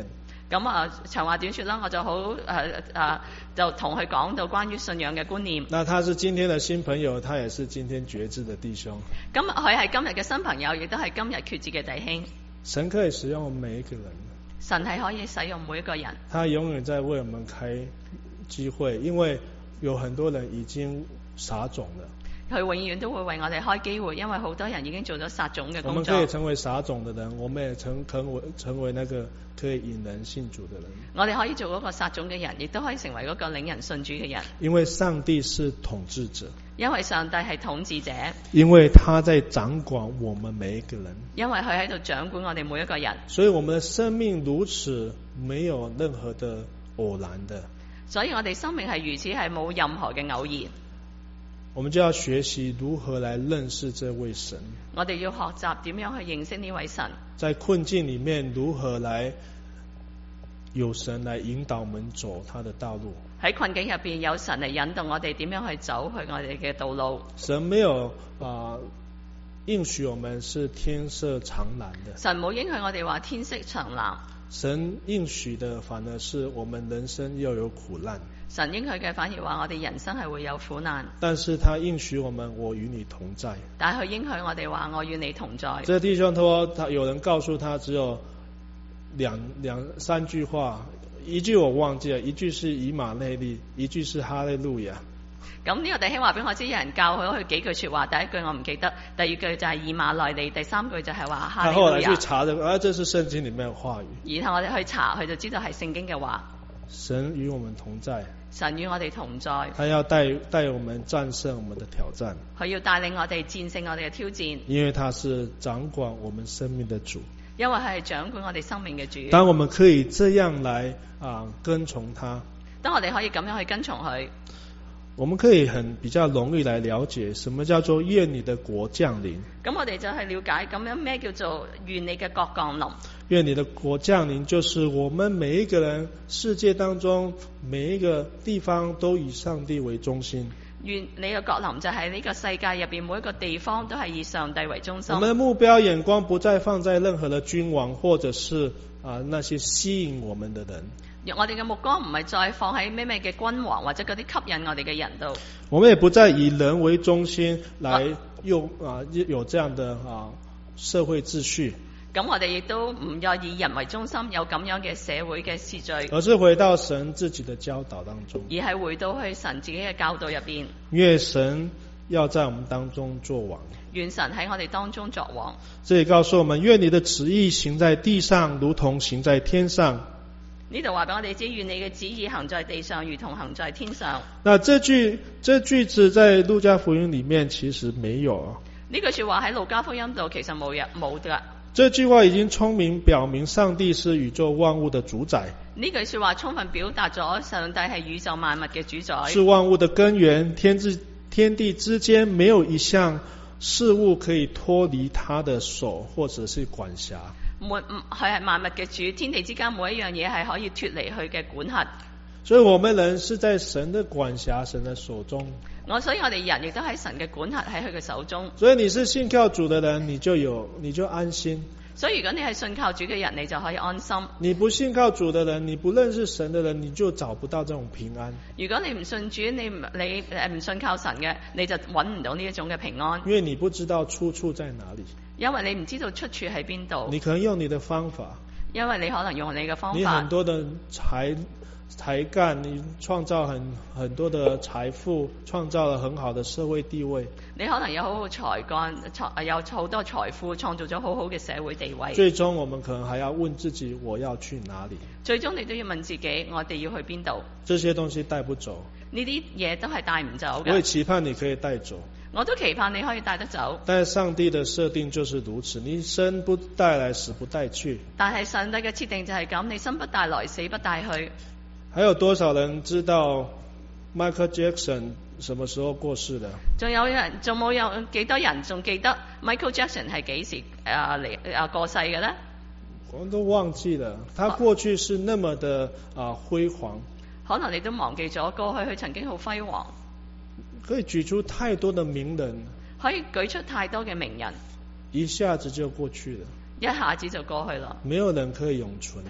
咁啊，長話短說啦，我就好誒誒，就同佢講到關於信仰嘅觀念。 那他是今天的新朋友，他也是今天決志的弟兄。 咁佢係今日嘅新朋友，亦都係今日決志嘅弟兄。 神可以使用每一個人。 神係可以使用每一個人。 他永遠在為我們開機會，因為有很多人已經撒種了。 佢永遠都會為我哋開機會，因為好多人已經做咗撒種嘅工作。 我們可以成為撒種的人，我們也成成為成為那個可以引人信主的人。 我哋可以做嗰個撒種嘅人，亦都可以成為嗰個領人信主嘅人。 因為上帝是統治者。 因為上帝係統治者。 因為他在掌管我們每一個人。 因為佢喺度掌管我哋每一個人。 所以我們的生命如此，沒有任何的偶然的。 所以我哋生命係如此，係冇任何嘅偶然。 我們就要學習如何來認識這位神。 我哋要學習點樣去認識呢位神。在困境裏面如何來有神來引導我們走他的道路。 喺困境入邊有神嚟引導我哋點樣去走去我哋嘅道路。 神沒有啊、呃、應許我們是天色常藍的。 神冇應許我哋話天色常藍。 神應許的反而是我們人生要有苦難。 神應許嘅反而話我哋人生係會有苦難。 但是他應許我們我與你同在。 但係佢應許我哋話我與你同在。 這弟兄說他有人告訴他只有兩兩三句話，一句我忘記了，一句是以馬內利，一句是哈利路亞。 咁呢個弟兄話俾我知，有人教佢佢幾句說話，第一句我唔記得，第二句就係以馬內利，第三句就係話哈利路亞。他後來去查咗，啊，這是聖經裏面嘅話語。然後我哋去查，佢就知道係聖經嘅話。 神與我們同在。 神與我哋同在。 他要帶帶我們戰勝我們的挑戰。 佢要帶領我哋戰勝我哋嘅挑戰。 因為他是掌管我們生命的主。 因為佢係掌管我哋生命嘅主。 當我們可以這樣來啊、呃、跟從他。 當我哋可以咁樣去跟從佢。 我們可以很比較容易來了解什麼叫做願你的國降臨。 咁我哋就係了解咁樣咩叫做願你嘅國降臨。 願你的國降臨，就是我們每一個人世界當中每一個地方都以上帝為中心。 願你嘅國臨就係呢個世界入邊每一個地方都係以上帝為中心。 我們的目標眼光不再放在任何的君王或者是啊那些吸引我們的人。 我哋嘅目光唔係再放喺咩咩嘅君王或者嗰啲吸引我哋嘅人度。 我們也不再以人為中心來用啊有這樣的啊社會秩序。 咁我哋亦都唔再以人為中心，有咁樣嘅社會嘅秩序。 而是回到神自己的教導當中。 而係回到去神自己嘅教導入邊。願神要在我們當中作王。 願神喺我哋當中作王。 這裏告訴我們，願你的旨意行在地上，如同行在天上。 呢度話俾我哋知，願你嘅旨意行在地上，如同行在天上。 那這句這句子在路加福音裏面其實沒有。 呢句說話喺路加福音度其實冇嘅冇㗎。 這句話已經聰明表明上帝是宇宙萬物的主宰。 呢句說話充分表達咗上帝係宇宙萬物嘅主宰， 是萬物的根源。天之天地之間沒有一項事物可以脫離他的手或者是管轄。 每佢係萬物嘅主，天地之間每一樣嘢係可以脫離佢嘅管轄。 所以我們人是在神的管轄、神的手中。 我所以我哋人亦都喺神嘅管轄喺佢嘅手中。 所以你是信靠主的人，你就有你就安心。 所以如果你係信靠主嘅人，你就可以安心。 你不信靠主的人，你不認識神的人，你就找不到這種平安。 如果你唔信主，你唔你誒唔信靠神嘅，你就揾唔到呢一種嘅平安。 因為你不知道出處在哪裡。 因為你唔知道出處喺邊度。 你可能用你的方法。 因為你可能用你嘅方法。 你很多的才才幹，你創造很很多的財富，創造了很好的社會地位。 你可能有好好才幹，創有好多財富，創造咗好好嘅社會地位。 最終我們可能還要問自己，我要去哪裡？ 最終你都要問自己，我哋要去邊度？ 這些東西帶不走。 呢啲嘢都係帶唔走嘅。 我也期盼你可以帶走。 我都期盼你可以帶得走。 但上帝的設定就是如此，你生不帶來，死不帶去。 但係上帝嘅設定就係咁，你生不帶來，死不帶去。 還有多少人知道 Michael Jackson 什麼時候過世的？ 仲有人，仲冇有幾多人仲記得 Michael Jackson 係幾時啊嚟啊過世嘅呢？ 我們都忘記了，他過去是那麼的啊輝煌。 可能你都忘記咗過去佢曾經好輝煌。 可以舉出太多的名人， 可以舉出太多嘅名人， 一下子就過去了， 一下子就過去了。 沒有人可以永存的，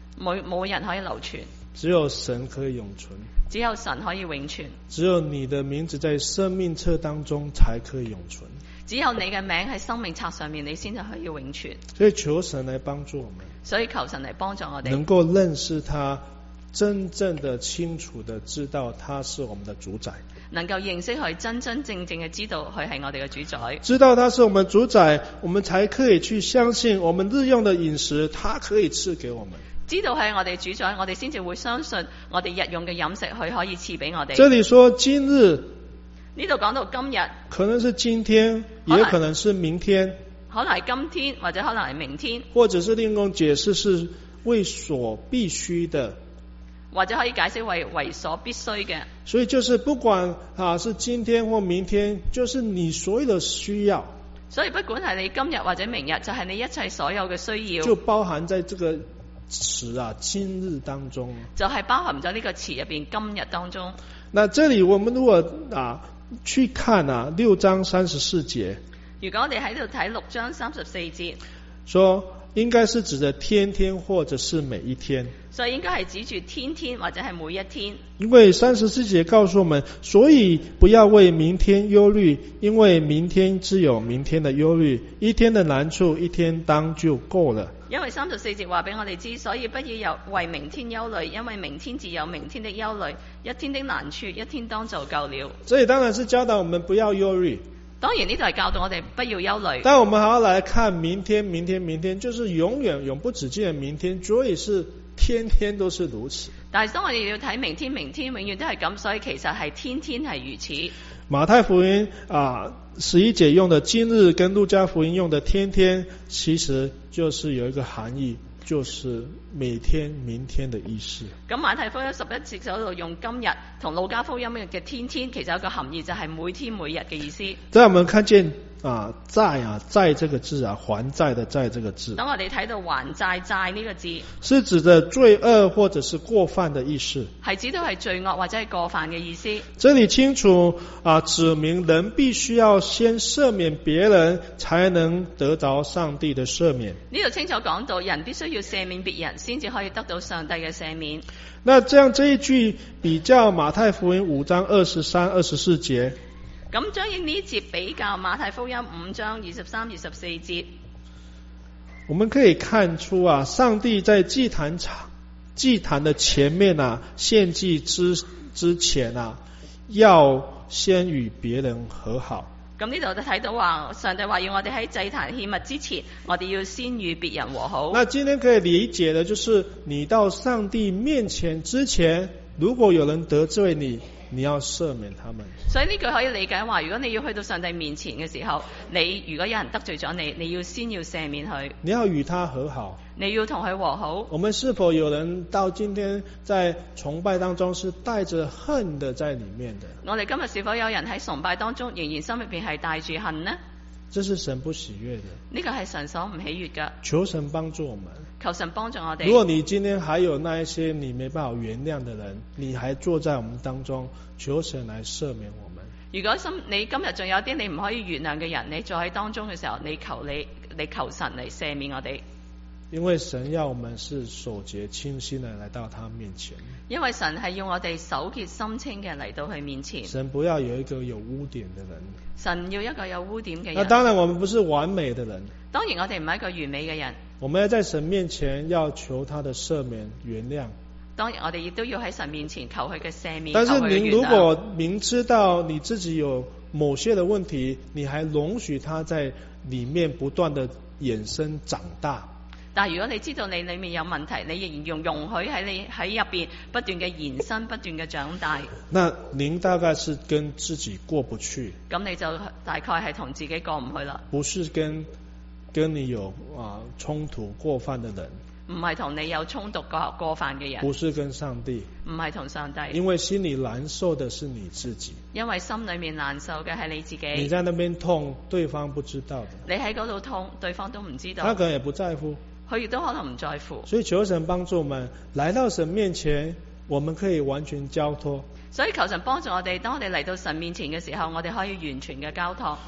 冇冇人可以流傳， 只有神可以永存， 只有神可以永存， 只有你的名字在生命冊當中才可以永存， 只有你嘅名喺生命冊上面，你先至可以永存。 所以求神來幫助我們， 所以求神嚟幫助我哋， 能夠認識他，真正的清楚的知道他是我們的主宰， 能夠認識佢，真真正正嘅知道佢係我哋嘅主宰， 知道他是我們主宰，我們才可以去相信我們日用的飲食他可以賜給我們， 知道係我哋主宰，我哋先至會相信我哋日用嘅飲食佢可以賜俾我哋。 這裡說今日， 呢度講到今日， 可能是今天，也可能是明天， 可能係今天或者可能係明天， 或者是另一種解釋是為所必須的， 或者可以解釋為為所必須嘅。 所以就是不管啊是今天或明天，就是你所有的需要， 所以不管係你今日或者明日，就係你一切所有嘅需要， 就包含在這個詞啊今日當中， 就係包含咗呢個詞入邊今日當中。 那這裡我們如果啊去看啊六章三十四節， 如果我哋喺度睇六章三十四節， 說應該是指着天天或者是每一天， 所以應該係指住天天或者係每一天。 因為三十四節告訴我們，所以不要為明天憂慮，因為明天自有明天的憂慮，一天的難處一天當就夠了。 因為三十四節話俾我哋知，所以不要有為明天憂慮，因為明天自有明天的憂慮，一天的難處一天當就夠了。 這裡當然是教導我們不要憂慮， 當然呢度係教導我哋不要憂慮。 但我們還要來看明天，明天，明天，就是永遠永不止境的明天，所以是天天都是如此。 但係當我哋要睇明天，明天永遠都係咁，所以其實係天天係如此。 馬太福音啊十一節用的今日，跟路加福音用的天天，其實就是有一個含義，就是每天明天的意思。 咁馬太福音十一節嗰度用今日，同路加福音嘅天天，其實有一個含義就係每天每日嘅意思。 在我們看見啊債啊債這個字啊，還債的債這個字， 等我哋睇到還債債呢個字， 是指的罪惡或者是過犯的意思， 係指到係罪惡或者係過犯嘅意思。 這裡清楚啊指明人必須要先赦免別人，才能得着上帝的赦免。 呢度清楚講到，人必須要赦免別人，先至可以得到上帝嘅赦免。 那這樣這一句比較馬太福音五章二十三、二十四節。 咁將呢節比較馬太福音五章二十三、二十四節， 我們可以看出啊，上帝在祭壇場、祭壇的前面啊，獻祭之之前啊，要先與別人和好。 咁呢度就睇到話，上帝話要我哋喺祭壇獻物之前，我哋要先與別人和好。 那今天可以理解的就是，你到上帝面前之前，如果有人得罪你，你要赦免他們。 所以呢句可以理解話，如果你要去到上帝面前嘅時候，你如果有人得罪咗你，你要先要赦免佢， 你要與他和好， 你要同佢和好。 我們是否有人到今天在崇拜當中是帶着恨的在裡面的？ 我哋今日是否有人喺崇拜當中仍然心入邊係帶住恨呢？ 這是神不喜悅的， 呢個係神所唔喜悅嘅。 求神幫助我們， 求神幫助我哋。 如果你今天還有那一些你沒辦法原諒的人，你還坐在我們當中，求神來赦免我們。 如果心你今日仲有啲你唔可以原諒嘅人，你坐喺當中嘅時候，你求你你求神嚟赦免我哋。 因為神要我們是守潔清心的來到他面前， 因為神係要我哋手潔心清嘅嚟到佢面前。 神不要有一個有污點的人， 神要一個有污點嘅人。 那當然我們不是完美的人， 當然我哋唔係一個完美嘅人， 我們要在神面前要求他的赦免原諒。 當然我哋亦都要喺神面前求佢嘅赦免。 但是你如果明知道你自己有某些的問題，你還容許他在裡面不斷的衍生長大， 但係如果你知道你裏面有問題，你仍然容容許喺你喺入邊不斷嘅延伸、不斷嘅長大， 那您大概是跟自己過不去， 咁你就大概係同自己過唔去啦。 不是跟跟你有啊衝突過犯的人， 唔係同你有衝突過過犯嘅人， 不是跟上帝， 唔係同上帝， 因為心裡難受的是你自己， 因為心裏面難受嘅係你自己。 你在那邊痛，對方不知道的， 你喺嗰度痛，對方都唔知道， 他可能也不在乎， 佢亦都可能唔在乎。 所以求神幫助我們來到神面前，我們可以完全交託。 所以求神幫助我哋，當我哋嚟到神面前嘅時候，我哋可以完全嘅交託。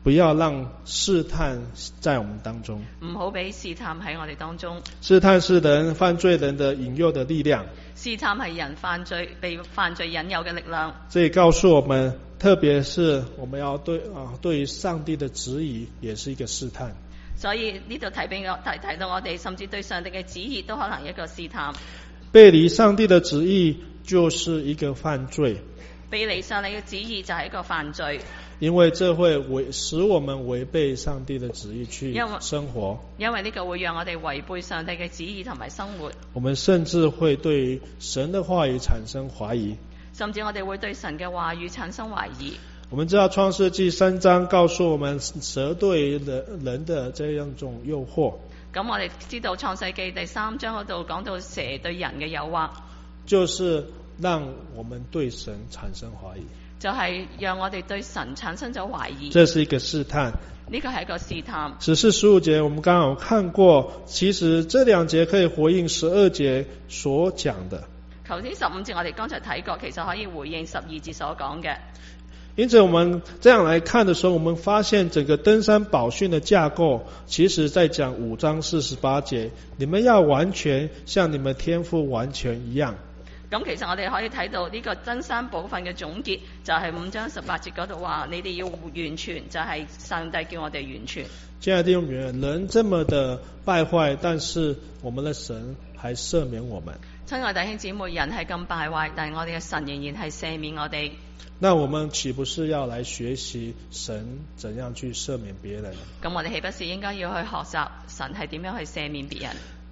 不要讓試探在我們當中。 唔好俾試探喺我哋當中。 試探是人犯罪人的引誘的力量。 試探係人犯罪被犯罪引誘嘅力量。 這也告訴我們，特別是我們要對啊，對於上帝的旨意，也是一個試探。 所以呢度提俾我提提到我哋，甚至對上帝嘅旨意都可能一個試探。 背離上帝的旨意就是一個犯罪。 背離上帝嘅旨意就係一個犯罪。 因為這會違使我們違背上帝的旨意去生活。 因為呢個會讓我哋違背上帝嘅旨意同埋生活。我們甚至會對神的話語產生懷疑。 甚至我哋會對神嘅話語產生懷疑。 我們知道創世記三章告訴我們蛇對人人的這樣一種誘惑。 咁我哋知道創世記第三章嗰度講到蛇對人嘅誘惑， 就是讓我們對神產生懷疑。 就係讓我哋對神產生咗懷疑。 這是一個試探。 呢個係一個試探。 十四十五節我們剛剛有看過，其實這兩節可以回應十二節所講的。 頭先十五節我哋剛才睇過，其實可以回應十二節所講嘅。 因此我們這樣來看的時候，我們發現整個登山寶訓的架構，其實在講五章四十八節，你們要完全像你們天父完全一樣。咁其實我哋可以睇到呢個登山寶訓嘅總結，就係五章十八節嗰度話，你哋要完全，就係上帝叫我哋完全。 親愛的弟兄姊妹，人這麼的敗壞，但是我們的神還赦免我們。 親愛弟兄姊妹，人係咁敗壞，但係我哋嘅神仍然係赦免我哋。 那我們豈不是要來學習神怎樣去赦免別人？ 咁我哋豈不是應該要去學習神係點樣去赦免別人？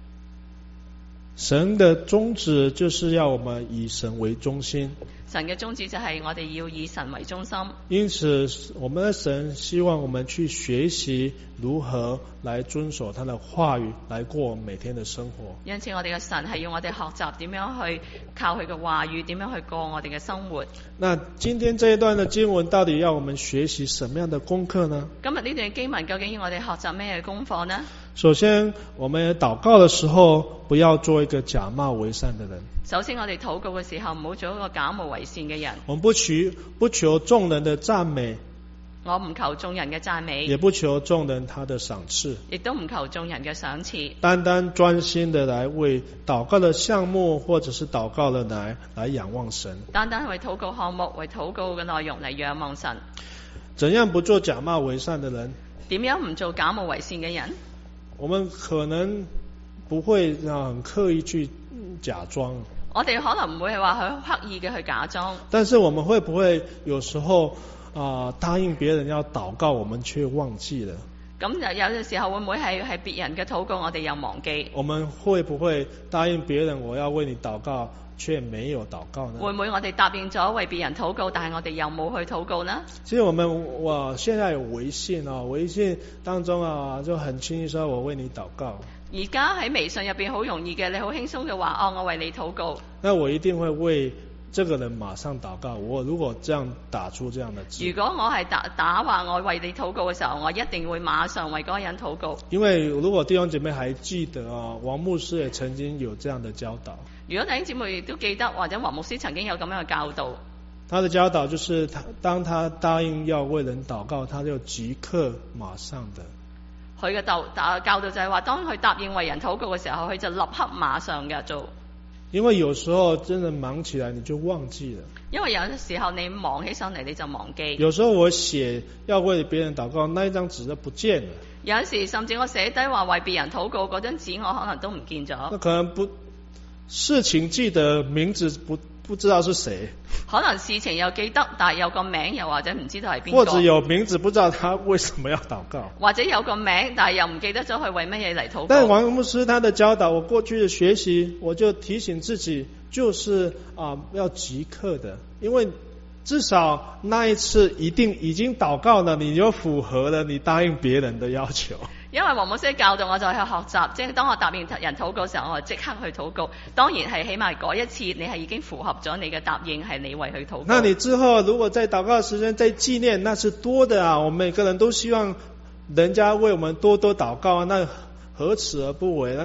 神的宗旨就是要我們以神為中心。 神嘅宗旨就係我哋要以神為中心。 因此我們的神希望我們去學習如何來遵守他的話語，來過每天的生活。 因此我哋嘅神係要我哋學習點樣去靠佢嘅話語，點樣去過我哋嘅生活。 那今天這一段的經文到底要我們學習什麼樣的功課呢？ 今日呢段經文究竟要我哋學習咩嘅功課呢？ 首先我們禱告的時候不要做一個假冒為善的人。 首先我哋禱告嘅時候唔好做一個假冒為善嘅人。 我們不求不求眾人的讚美， 我唔求眾人嘅讚美， 也不求眾人他的賞賜， 亦都唔求眾人嘅賞賜， 單單專心的來為禱告的項目或者是禱告的來來仰望神， 單單為禱告項目為禱告嘅內容嚟仰望神。 怎樣不做假冒為善的人？ 點樣唔做假冒為善嘅人？ 我們可能不會很刻意去假裝， 我哋可能唔會係話去刻意嘅去假裝， 但是我們會不會有時候啊、呃、答應別人要禱告，我們卻忘記了？ 咁就有嘅時候會唔會係係別人嘅禱告，我哋又忘記？ 我們會不會答應別人我要為你禱告，卻沒有禱告呢？ 會唔會我哋答應咗為別人禱告，但係我哋又冇去禱告呢？ 其實我們我現在有微信啊，微信當中啊就很輕易說我為你禱告。 而家喺微信入邊好容易嘅，你好輕鬆嘅話，哦，我為你禱告。 那我一定會為這個人馬上禱告。我如果這樣打出這樣的字， 如果我係打打話我為你禱告嘅時候，我一定會馬上為嗰個人禱告。 因為如果弟兄姐妹還記得啊，王牧師也曾經有這樣的教導。 如果弟兄姊妹都記得，或者王牧師曾經有咁樣嘅教導， 他的教導就是他當他答應要為人禱告，他就即刻馬上的。 佢嘅教教導就係話，當佢答應為人禱告嘅時候，佢就立刻馬上嘅做。 因為有時候真的忙起來你就忘記了。 因為有時候你忙起上嚟你就忘記。 有時候我寫要為別人禱告，那一張紙就不見了。 有時甚至我寫低話為別人禱告嗰張紙，我可能都唔見咗。 那可能不事情記得，名字不不知道是誰。 可能事情又記得，但係有個名又或者唔知道係邊個。 或者有名字不知道他為什麼要禱告。 或者有個名，但係又唔記得咗佢為乜嘢嚟禱告。 但王牧師他的教導，我過去的學習，我就提醒自己，就是啊、呃、要即刻的，因為至少那一次一定已經禱告了，你就符合了你答應別人的要求。 因為王牧師教導我就去學習，即係當我答應人禱告嘅時候，我就即刻去禱告。當然係起碼嗰一次你係已經符合咗你嘅答應，係你為佢禱告。 那你之後如果在禱告的時間再紀念，那是多的啊！我們每個人都希望人家為我們多多禱告啊，那何此而不為呢？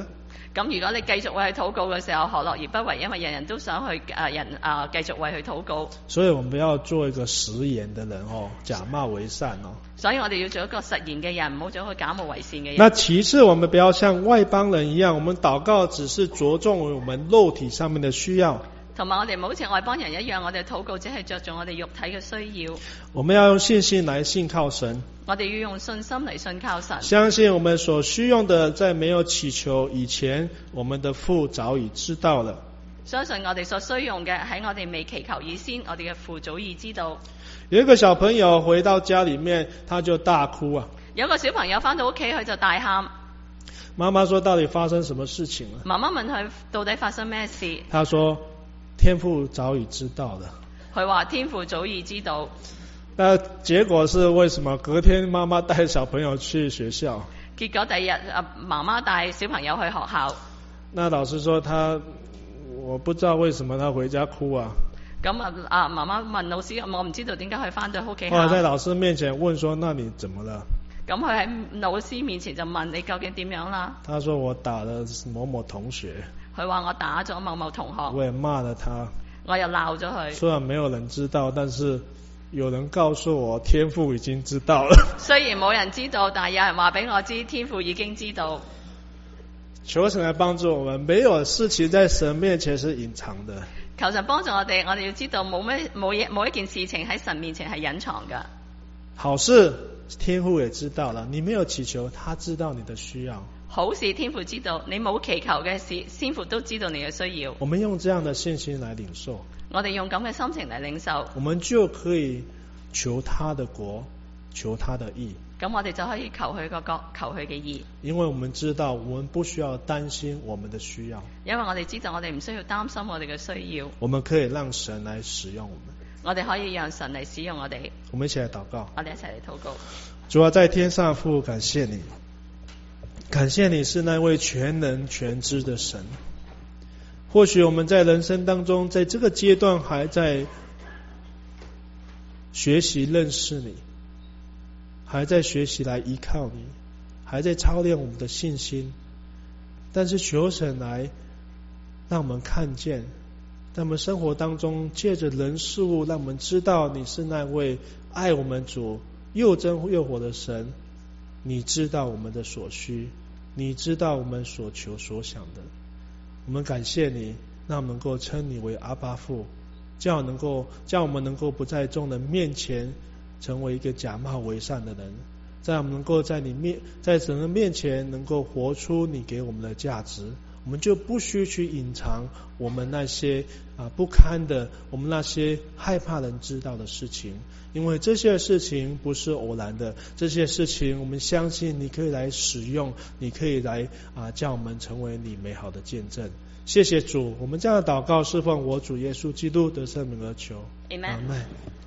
咁如果你繼續為佢禱告嘅時候，何樂而不為？因為人人都想去誒、呃、人啊、呃、繼續為佢禱告。 所以我們不要做一個食言的人哦，假冒為善哦。 所以我哋要做一個實言嘅人，唔好做一個假冒為善嘅人。 那其次，我們不要像外邦人一樣，我們禱告只是着重於我們肉體上面的需要。 同埋我哋唔好好似外邦人一樣，我哋禱告只係着重我哋肉體嘅需要。 我們要用信心來信靠神。 我哋要用信心嚟信靠神。 相信我們所需用的，在沒有祈求以前，我們的父早已知道了。 相信我哋所需用嘅，喺我哋未祈求以先，我哋嘅父早已知道。 有一個小朋友回到家裏面，他就大哭啊。 有個小朋友返到屋企，佢就大喊。 媽媽說：到底發生什麼事情了？ 媽媽問佢到底發生咩事？ 他說：天父早已知道了。 佢話天父早已知道。 那結果是為什麼？隔天媽媽帶小朋友去學校。 結果第二日啊，媽媽帶小朋友去學校。 那老師說他，我不知道為什麼他回家哭啊。咁啊啊！媽媽問老師，我唔知道點解佢返到屋企。 後來在老師面前問說：那你怎麼了？ 咁佢喺老師面前就問你究竟點樣啦？ 他說：我打了某某同學。 佢話我打咗某某同學。 我也罵了他。 我又鬧咗佢。雖然沒有人知道，但是有人告訴我天父已經知道了。 雖然冇人知道，但係有人話俾我知天父已經知道。 求神來幫助我們，沒有事情在神面前是隱藏的。 求神幫助我哋，我哋要知道冇咩冇嘢冇一件事情喺神面前係隱藏㗎。 好事天父也知道了，你沒有祈求，他知道你的需要。 好事天父知道，你冇祈求嘅事，天父都知道你嘅需要。 我們用這樣的信心來領受。 我哋用咁嘅心情嚟領受， 我們就可以求他的國，求他的義。 咁我哋就可以求佢個國，求佢嘅義。 因為我們知道，我們不需要擔心我們的需要。 因為我哋知道，我哋唔需要擔心我哋嘅需要。 我們可以讓神來使用我們。 我哋可以讓神嚟使用我哋。 我們一起來禱告。 我哋一齊嚟禱告。 主啊，在天上父，感謝你，感謝你是那位全能全知的神。或許我們在人生當中，在這個階段還在學習認識你，還在學習來依靠你，還在操練我們的信心。但是求神來讓我們看見，在我們生活當中借着人事物，讓我們知道你是那位愛我們主又真又活的神。你知道我們的所需，你知道我們所求所想的。我們感謝你，讓我們能夠稱你為阿爸父，叫我能夠叫我們能夠不在眾人面前成為一個假冒為善的人，在我們能夠在你面在神的面前能夠活出你給我們的價值，我們就不需去隱藏我們那些啊不堪的，我們那些害怕人知道的事情，因為這些事情不是偶然的，這些事情我們相信你可以來使用，你可以來啊叫我們成為你美好的見證。謝謝主，我們這樣的禱告是奉我主耶穌基督的聖名而求，阿們。